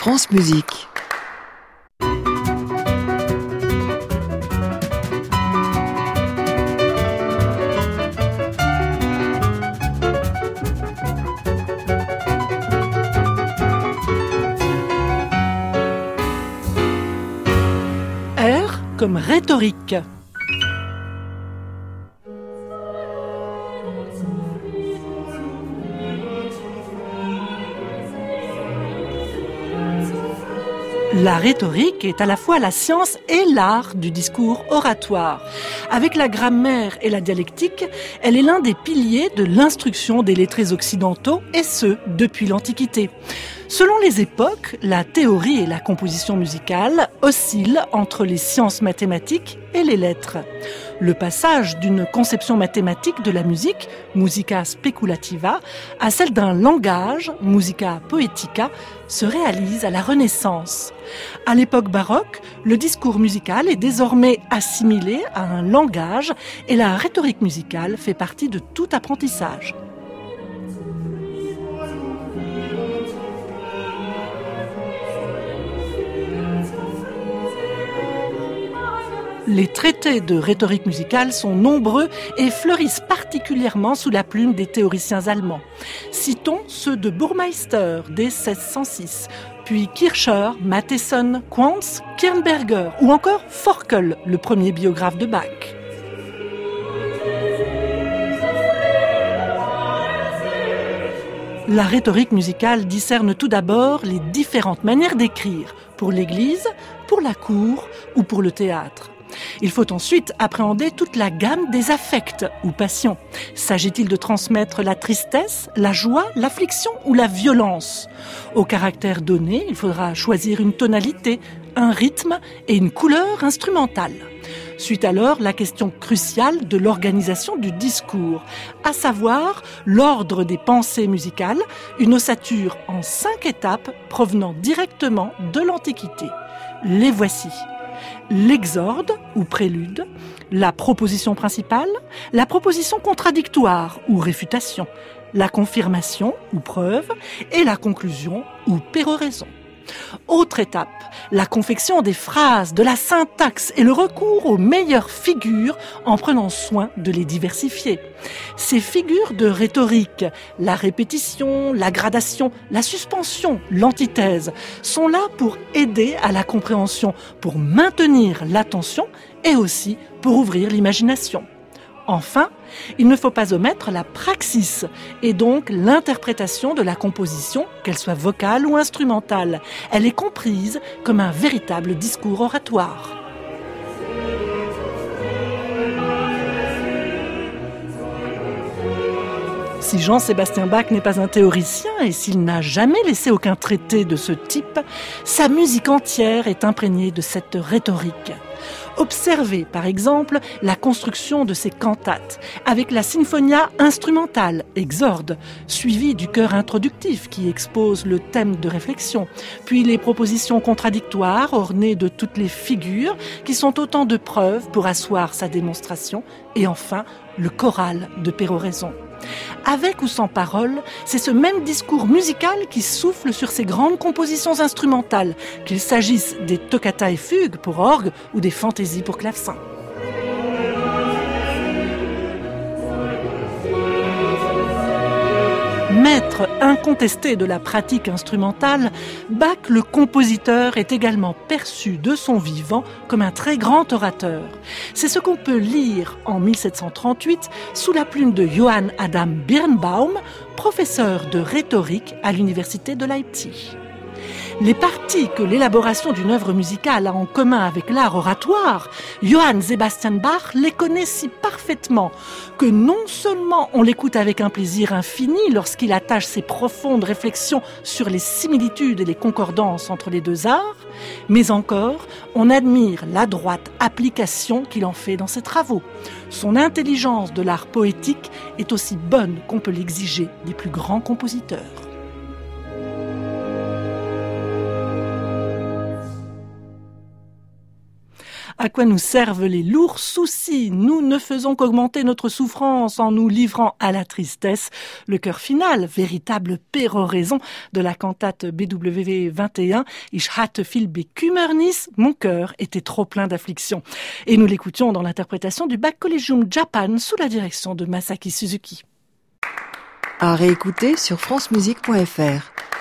France Musique. R comme rhétorique. La rhétorique est à la fois la science et l'art du discours oratoire. Avec la grammaire et la dialectique, elle est l'un des piliers de l'instruction des lettrés occidentaux, et ce, depuis l'Antiquité. Selon les époques, la théorie et la composition musicale oscillent entre les sciences mathématiques et les lettres. Le passage d'une conception mathématique de la musique, musica speculativa, à celle d'un langage, musica poetica, se réalise à la Renaissance. À l'époque baroque, le discours musical est désormais assimilé à un langage et la rhétorique musicale fait partie de tout apprentissage. Les traités de rhétorique musicale sont nombreux et fleurissent particulièrement sous la plume des théoriciens allemands. Citons ceux de Burmeister dès 1606, puis Kircher, Mattheson, Quantz, Kirnberger ou encore Forkel, le premier biographe de Bach. La rhétorique musicale discerne tout d'abord les différentes manières d'écrire, pour l'église, pour la cour ou pour le théâtre. Il faut ensuite appréhender toute la gamme des affects ou passions. S'agit-il de transmettre la tristesse, la joie, l'affliction ou la violence ? Au caractère donné, il faudra choisir une tonalité, un rythme et une couleur instrumentale. Suit alors la question cruciale de l'organisation du discours, à savoir l'ordre des pensées musicales, une ossature en 5 étapes provenant directement de l'Antiquité. Les voici. L'exorde ou prélude, la proposition principale, la proposition contradictoire ou réfutation, la confirmation ou preuve et la conclusion ou péroraison. Autre étape, la confection des phrases, de la syntaxe et le recours aux meilleures figures en prenant soin de les diversifier. Ces figures de rhétorique, la répétition, la gradation, la suspension, l'antithèse, sont là pour aider à la compréhension, pour maintenir l'attention et aussi pour ouvrir l'imagination. Enfin, il ne faut pas omettre la praxis, et donc l'interprétation de la composition, qu'elle soit vocale ou instrumentale. Elle est comprise comme un véritable discours oratoire. Si Jean-Sébastien Bach n'est pas un théoricien et s'il n'a jamais laissé aucun traité de ce type, sa musique entière est imprégnée de cette rhétorique. Observez par exemple la construction de ses cantates avec la sinfonia instrumentale, exorde, suivie du chœur introductif qui expose le thème de réflexion, puis les propositions contradictoires ornées de toutes les figures qui sont autant de preuves pour asseoir sa démonstration, et enfin le choral de péroraison. Avec ou sans parole, c'est ce même discours musical qui souffle sur ces grandes compositions instrumentales, qu'il s'agisse des toccatas et fugues pour orgue ou des fantaisies pour clavecin. Maître incontesté de la pratique instrumentale, Bach, le compositeur, est également perçu de son vivant comme un très grand orateur. C'est ce qu'on peut lire en 1738 sous la plume de Johann Adam Birnbaum, professeur de rhétorique à l'université de Leipzig. Les parties que l'élaboration d'une œuvre musicale a en commun avec l'art oratoire, Johann Sebastian Bach les connaît si parfaitement que non seulement on l'écoute avec un plaisir infini lorsqu'il attache ses profondes réflexions sur les similitudes et les concordances entre les deux arts, mais encore on admire l'adroite application qu'il en fait dans ses travaux. Son intelligence de l'art poétique est aussi bonne qu'on peut l'exiger des plus grands compositeurs. à quoi nous servent les lourds soucis. Nous ne faisons qu'augmenter notre souffrance en nous livrant à la tristesse. Le chœur final, véritable péroraison de la cantate BWV 21, Ich hatte viel Bekümmernis, mon cœur était trop plein d'affliction. Et nous l'écoutions dans l'interprétation du Bach Collegium Japan sous la direction de Masaki Suzuki. À réécouter sur francemusique.fr.